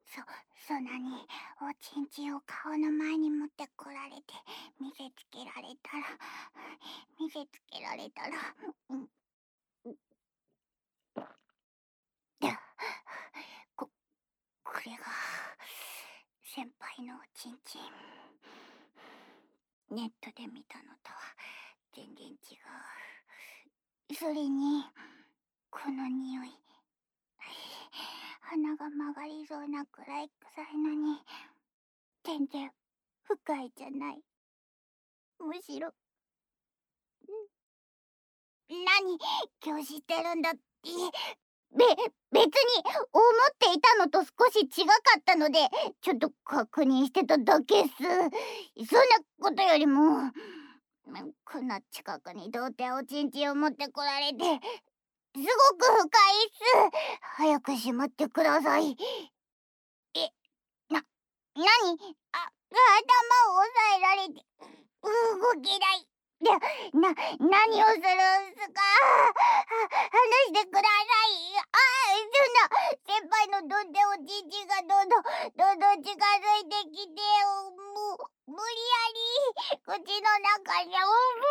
そなにおちんちんを顔の前に持ってこられて見せつけられたらうん、ここれが先輩のおちんちん。ネットで見たのとは全然違う。それにこの匂い、鼻が曲がりそうなくらい臭いのに全然不快じゃない。むしろ、何今日してるんだって。別に思っていたのと少し違かったのでちょっと確認してただけっす。そんなことよりもこんな近くに童貞おちんちんを持ってこられてすごく不快っす。早くしまってください。な、何頭を押さえられて動けない。何をするんすか。話してください。そんな先輩のどんでおちんちんがどんどん近づいてきて無理やり口の中に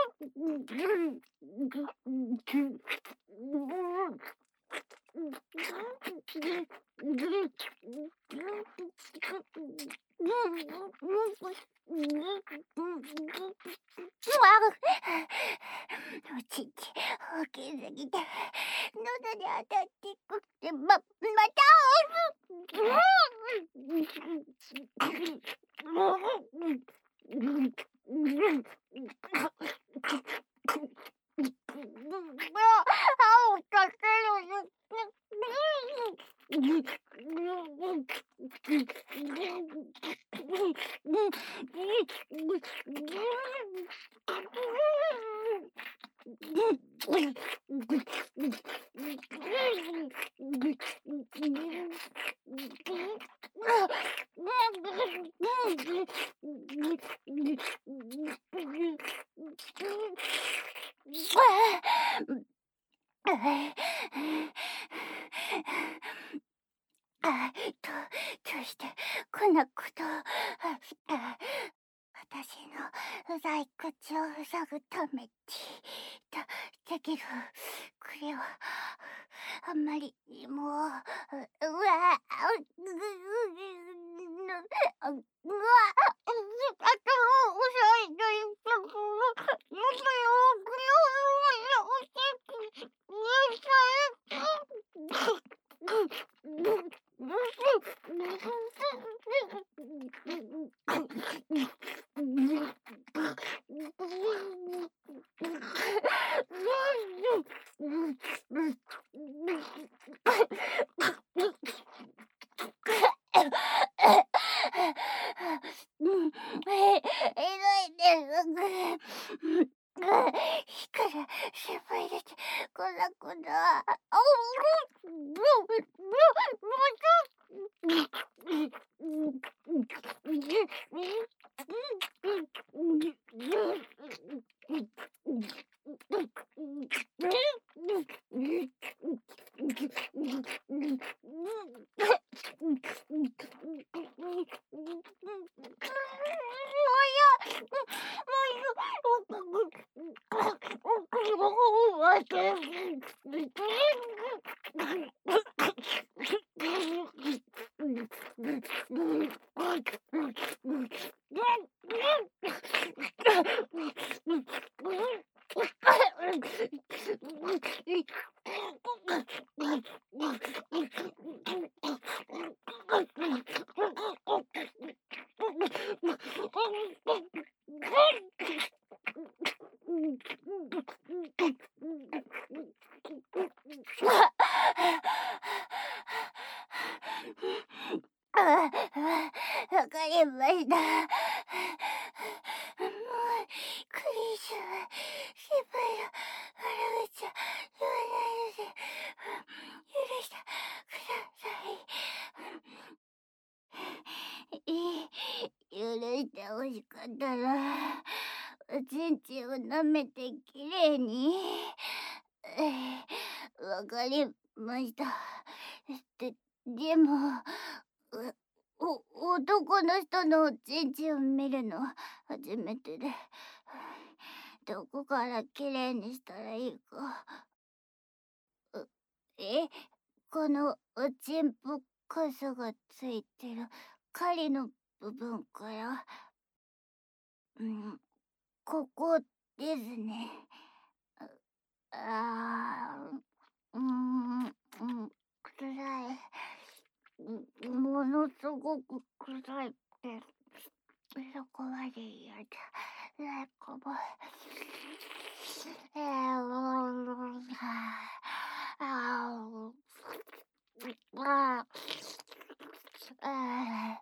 おちんち大きすぎて喉に当たってくってまた歯を立てる。どうしてこんなことを。私のうざい口を塞ぐためにだけどこれはあんまりにもいくら先輩だってこんなことは。わかりました。もうクリスは先輩の悪口は言わないので許してください。許してほしかったらおちんちんを舐めてきれいに。わかりました。でも男の人のおちんちんを見るの初めてで、どこからきれいにしたらいいか。え、このおちんぽかさがついてる針の部分から、ここですね。あ暗い。ものすごく暗いって、そこまで嫌だ。なんかもう、ああ、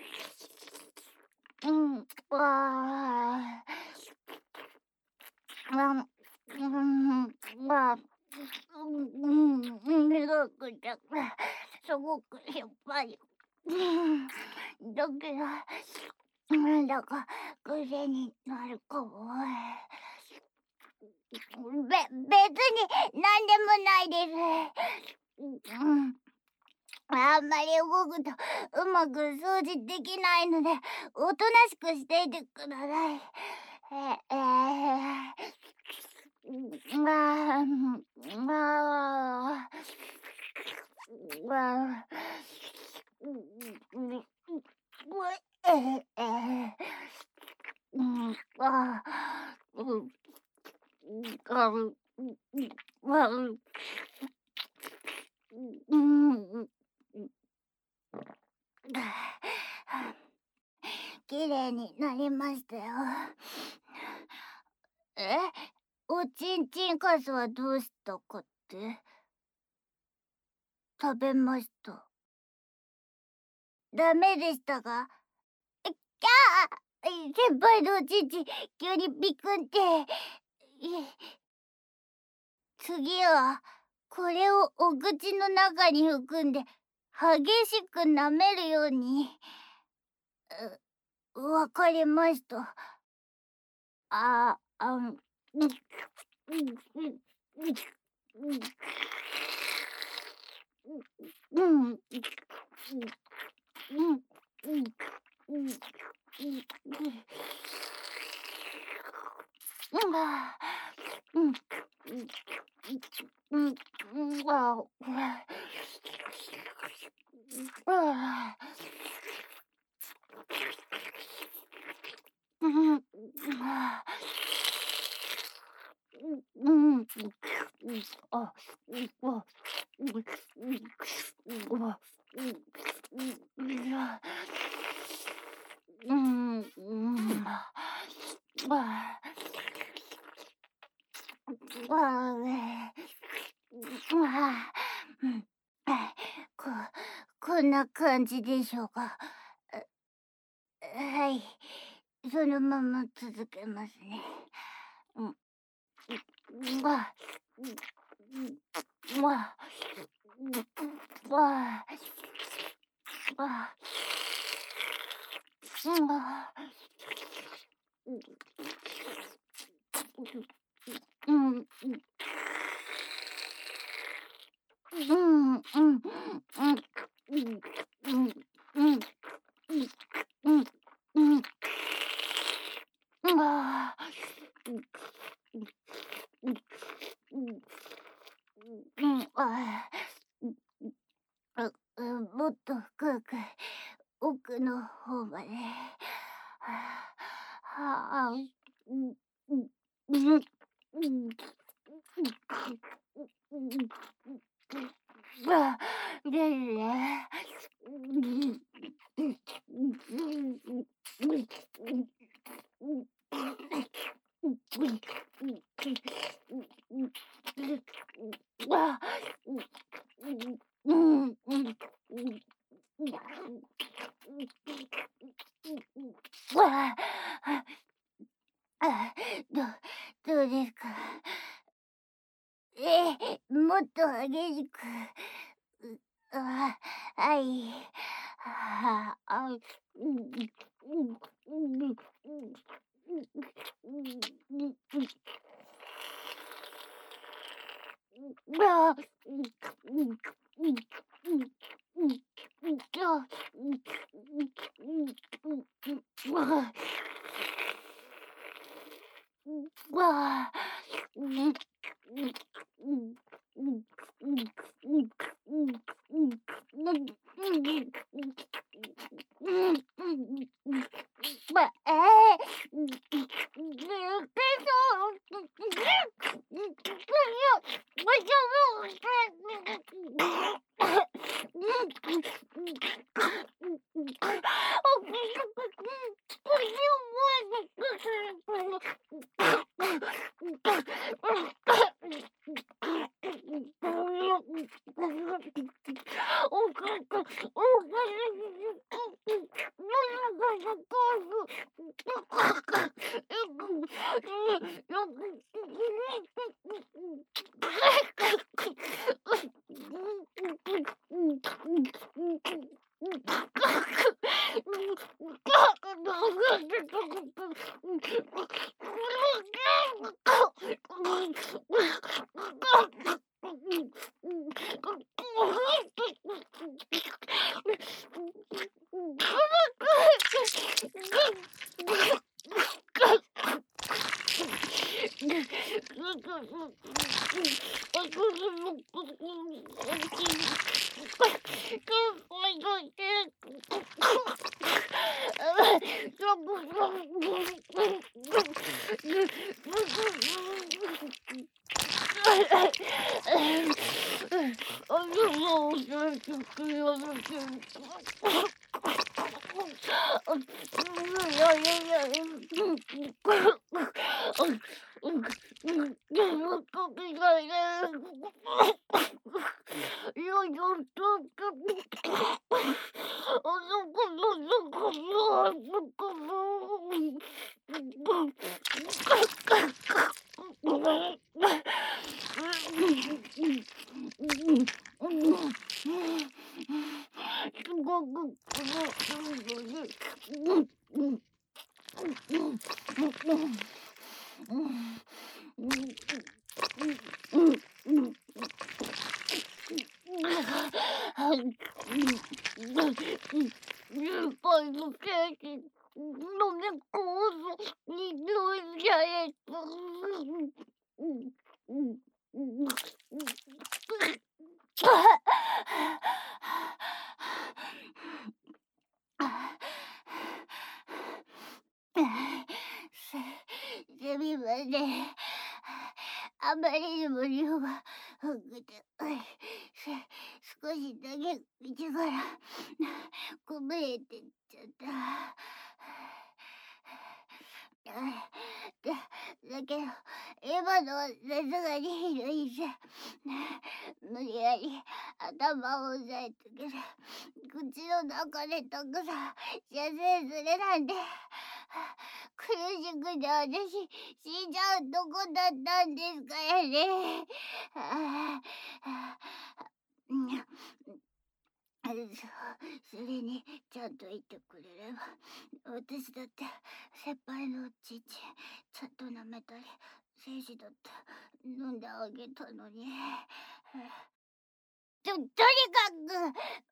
苦くて、すごくやっぱり。だけど、なんだか癖になるかも。別になんでもないです。あんまり動くとうまく掃除できないので、おとなしくしていてください。きれいになりましたよ。え、おちんちんかすはどうしたかって？食べました。ダメでしたが？キャー！先輩のおちんちん急にビクンって。次はこれをお口の中に含んで激しく舐めるように。わかりました。あ、ここんな感じでしょうか。はい、そのまま続けますね。もっと深く奥の方まで。ですね。どどうですか？もっと激しく。はい。 すみません。あまりにも量が多くて、少しだけ口からこぼれてっちゃった。だけど、今のはさすがにひどいし、無理やり頭を押さえつけて、口の中でたくさん射精するなんて、苦しくて私死んじゃうとこだったんですからね。それにちゃんと言ってくれれば、私だって先輩の父ちゃんと舐めたり精子だって飲んであげたのに。とにかく私本気で怒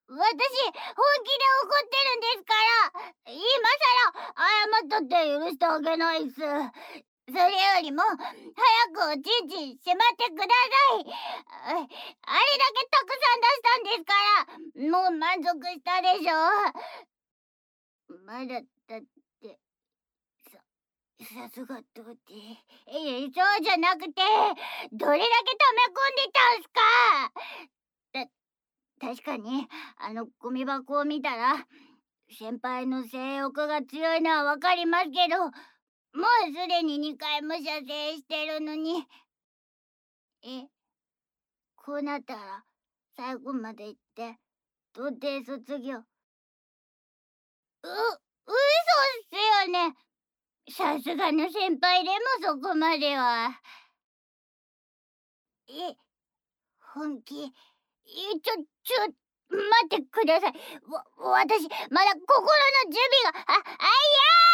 ってるんですから、今さら謝ったって許してあげないっす。それよりも早くおちんちんしまってください。あれだけたくさん出したんですから、もう満足したでしょ。まだだってさすがとってそうじゃなくて、どれだけ溜め込んでたんすか。確かにゴミ箱を見たら先輩の性欲が強いのはわかりますけど、もうすでに2回も射精してるのに。こうなったら最後まで行って童貞卒業。嘘っすよね。さすがの先輩でもそこまでは。本気。ちょ待ってください。私まだ心の準備が。いやー